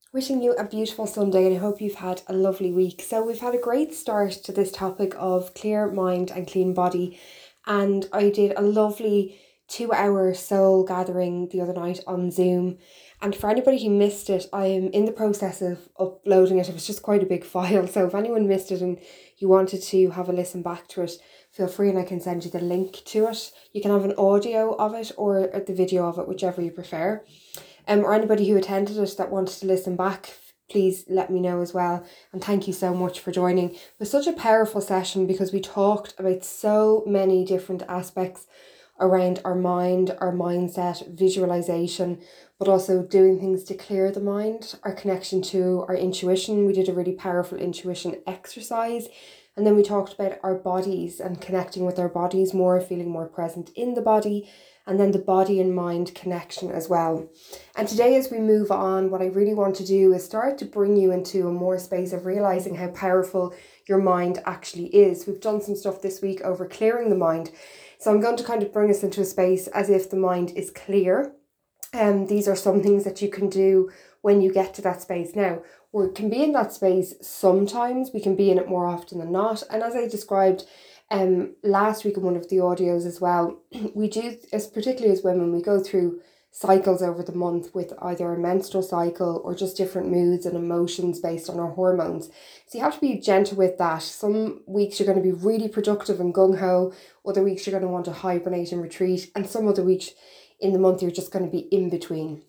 Wishing you a beautiful Sunday, and I hope you've had a lovely week. So, we've had a great start to this topic of clear mind and clean body. And I did a lovely 2 hour soul gathering the other night on Zoom. And for anybody who missed it, I am in the process of uploading it. It was just quite a big file. So, if anyone missed it and you wanted to have a listen back to it, feel free and I can send you the link to it. You can have an audio of it or the video of it, whichever you prefer. Or anybody who attended it that wanted to listen back, please let me know as well. And thank you so much for joining. It was such a powerful session because we talked about so many different aspects around our mind, our mindset, visualization, but also doing things to clear the mind, our connection to our intuition. We did a really powerful intuition exercise. And then we talked about our bodies and connecting with our bodies more, feeling more present in the body, and then the body and mind connection as well. And today, as we move on, what I really want to do is start to bring you into a more space of realizing how powerful your mind actually is. We've done some stuff this week over clearing the mind. So I'm going to kind of bring us into a space as if the mind is clear. These are some things that you can do when you get to that space. Now, we can be in that space sometimes, we can be in it more often than not. And as I described last week in one of the audios as well, we do, as particularly as women, we go through cycles over the month with either a menstrual cycle or just different moods and emotions based on our hormones. So you have to be gentle with that. Some weeks you're going to be really productive and gung-ho, other weeks you're going to want to hibernate and retreat, and some other weeks in the month you're just going to be in between.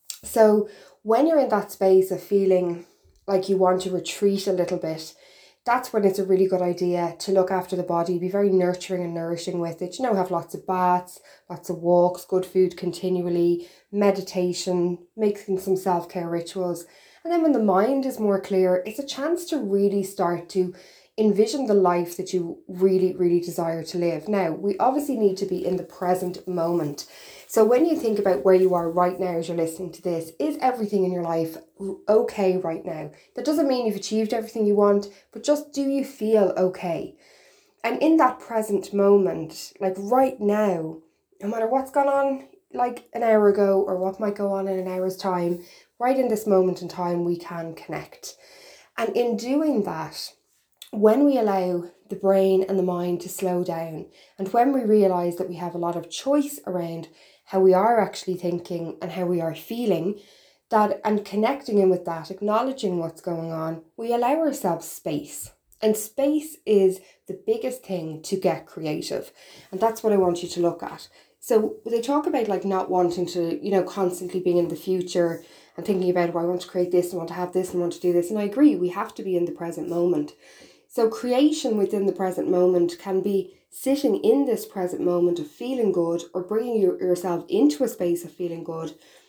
So when you're in that space of feeling like you want to retreat a little bit, that's when it's a really good idea to look after the body, be very nurturing and nourishing with it. Have lots of baths, lots of walks, good food continually, meditation, making some self-care rituals. And then when the mind is more clear, it's a chance to really start to envision the life that you really, really desire to live. Now, we obviously need to be in the present moment. So when you think about where you are right now as you're listening to this, is everything in your life okay right now? That doesn't mean you've achieved everything you want, but just do you feel okay? And in that present moment, like right now, no matter what's gone on like an hour ago or what might go on in an hour's time, right in this moment in time, we can connect. And in doing that, when we allow the brain and the mind to slow down, and when we realize that we have a lot of choice around how we are actually thinking and how we are feeling, that and connecting in with that, acknowledging what's going on, we allow ourselves space. And space is the biggest thing to get creative. And that's what I want you to look at. So they talk about like not wanting to, constantly being in the future and thinking about, oh, I want to create this and want to have this and want to do this. And I agree, we have to be in the present moment. So creation within the present moment can be sitting in this present moment of feeling good or bringing yourself into a space of feeling good.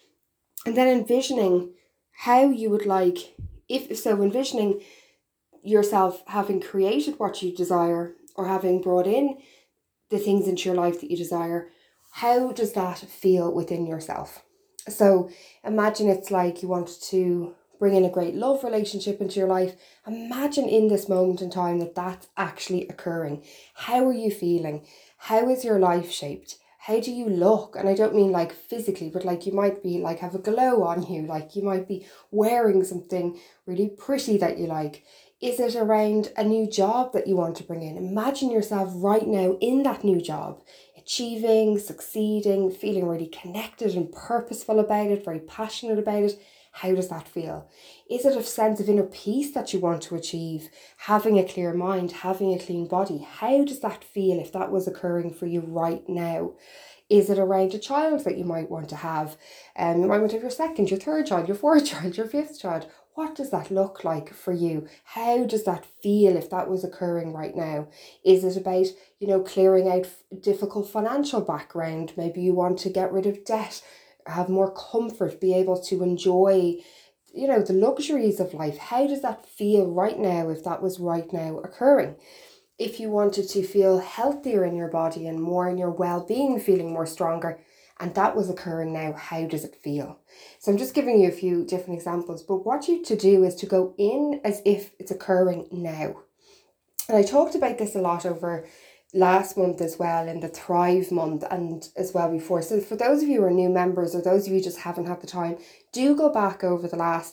And then envisioning how you would like, envisioning yourself having created what you desire or having brought in the things into your life that you desire. How does that feel within yourself? So imagine it's like you want to bring in a great love relationship into your life. Imagine in this moment in time that that's actually occurring. How are you feeling? How is your life shaped? How do you look? And I don't mean like physically, but like you might be like have a glow on you, like you might be wearing something really pretty that you like. Is it around a new job that you want to bring in? Imagine yourself right now in that new job, achieving, succeeding, feeling really connected and purposeful about it, very passionate about it. How does that feel? Is it a sense of inner peace that you want to achieve? Having a clear mind, having a clean body. How does that feel if that was occurring for you right now? Is it around a child that you might want to have? You might want to have your second, your third child, your fourth child, your fifth child. What does that look like for you? How does that feel if that was occurring right now? Is it about, clearing out difficult financial background? Maybe you want to get rid of debt, have more comfort, be able to enjoy, the luxuries of life. How does that feel right now if that was right now occurring? If you wanted to feel healthier in your body and more in your well-being, feeling more stronger, and that was occurring now, how does it feel? So I'm just giving you a few different examples, but what you to do is to go in as if it's occurring now. And I talked about this a lot over last month as well, in the Thrive month, and as well before. So for those of you who are new members or those of you who just haven't had the time, do go back over the last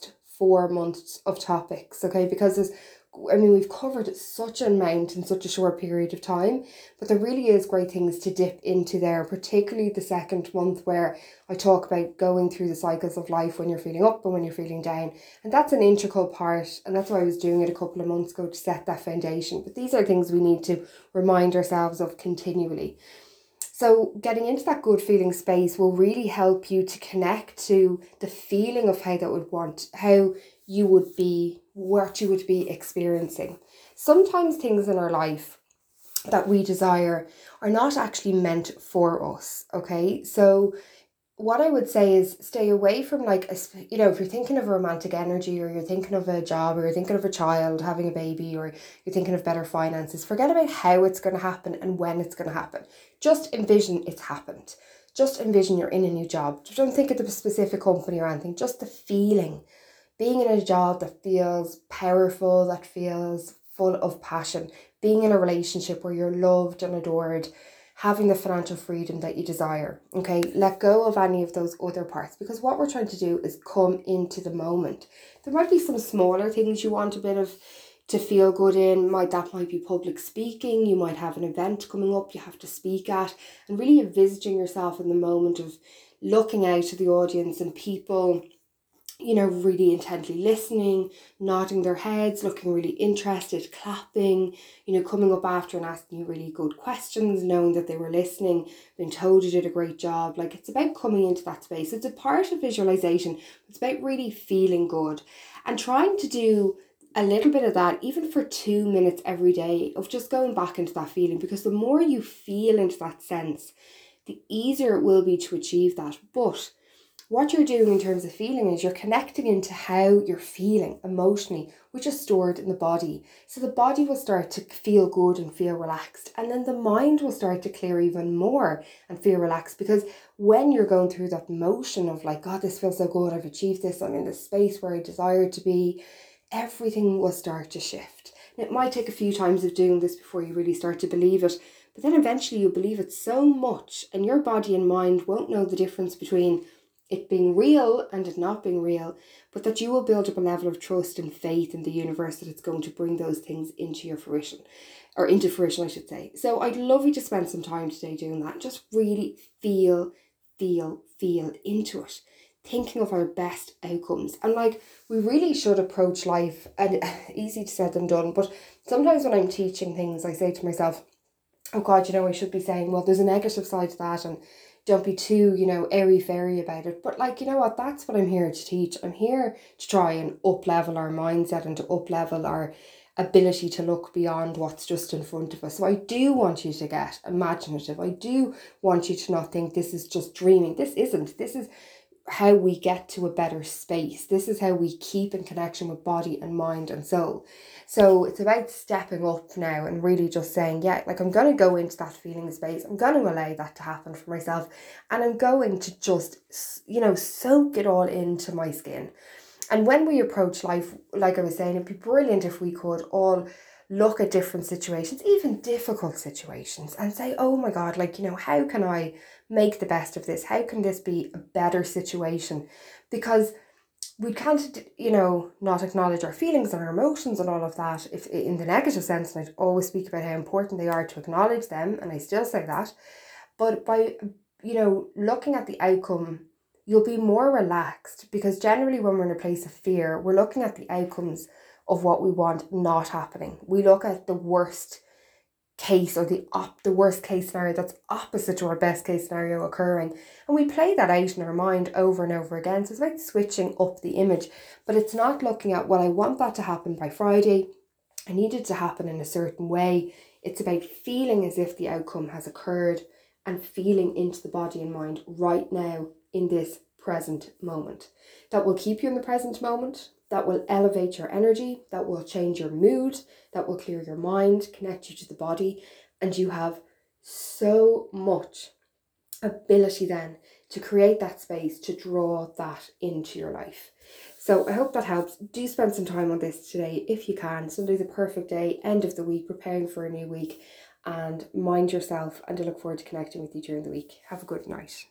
4 months of topics, okay? Because we've covered such an amount in such a short period of time, but there really is great things to dip into there, particularly the second month where I talk about going through the cycles of life when you're feeling up and when you're feeling down. And that's an integral part, and that's why I was doing it a couple of months ago, to set that foundation. But these are things we need to remind ourselves of continually. So getting into that good feeling space will really help you to connect to the feeling of how you would be, what you would be experiencing. Sometimes things in our life that we desire are not actually meant for us, okay? So what I would say is stay away from if you're thinking of romantic energy, or you're thinking of a job, or you're thinking of a child having a baby, or you're thinking of better finances, forget about how it's going to happen and when it's going to happen. Just envision it's happened. Just envision you're in a new job. Don't think of the specific company or anything, just the feeling. Being in a job that feels powerful, that feels full of passion. Being in a relationship where you're loved and adored. Having the financial freedom that you desire, okay? Let go of any of those other parts, because what we're trying to do is come into the moment. There might be some smaller things you want a bit of to feel good in. That might be public speaking. You might have an event coming up you have to speak at, and really envisaging yourself in the moment of looking out to the audience and people, really intently listening, nodding their heads, looking really interested, clapping, coming up after and asking you really good questions, knowing that they were listening, being told you did a great job. It's about coming into that space. It's a part of visualization. It's about really feeling good and trying to do a little bit of that, even for 2 minutes every day, of just going back into that feeling, because the more you feel into that sense, the easier it will be to achieve that. But what you're doing in terms of feeling is you're connecting into how you're feeling emotionally, which is stored in the body. So the body will start to feel good and feel relaxed. And then the mind will start to clear even more and feel relaxed. Because when you're going through that motion of God, this feels so good, I've achieved this, I'm in this space where I desire to be, everything will start to shift. And it might take a few times of doing this before you really start to believe it. But then eventually you'll believe it so much, and your body and mind won't know the difference between it being real and it not being real, but that you will build up a level of trust and faith in the universe that it's going to bring those things into your fruition, or into fruition, I should say. So I'd love you to spend some time today doing that. Just really feel into it, thinking of our best outcomes. And we really should approach life, and easy to said than done, but sometimes when I'm teaching things, I say to myself, oh God, I should be saying, well, there's a negative side to that, and don't be too, airy-fairy about it. But you know what? That's what I'm here to teach. I'm here to try and up-level our mindset and to up-level our ability to look beyond what's just in front of us. So I do want you to get imaginative. I do want you to not think this is just dreaming. This isn't. This is how we get to a better space. This is how we keep in connection with body and mind and soul. So it's about stepping up now and really just saying, I'm going to go into that feeling space. I'm going to allow that to happen for myself. And I'm going to just, soak it all into my skin. And when we approach life, like I was saying, it'd be brilliant if we could all look at different situations, even difficult situations, and say, oh my God, how can I make the best of this? How can this be a better situation? Because we can't, not acknowledge our feelings and our emotions and all of that if in the negative sense. And I always speak about how important they are to acknowledge them, and I still say that. But by, looking at the outcome, you'll be more relaxed, because generally when we're in a place of fear, we're looking at the outcomes of what we want not happening. We look at the worst case, or the worst case scenario that's opposite to our best case scenario occurring, and we play that out in our mind over and over again. So it's like switching up the image, but it's not looking at, well, I want that to happen by Friday, I need it to happen in a certain way. It's about feeling as if the outcome has occurred and feeling into the body and mind right now in this present moment. That will keep you in the present moment. That will elevate your energy, that will change your mood, that will clear your mind, connect you to the body, and you have so much ability then to create that space, to draw that into your life. So I hope that helps. Do spend some time on this today if you can. Sunday's a perfect day, end of the week, preparing for a new week, and mind yourself, and I look forward to connecting with you during the week. Have a good night.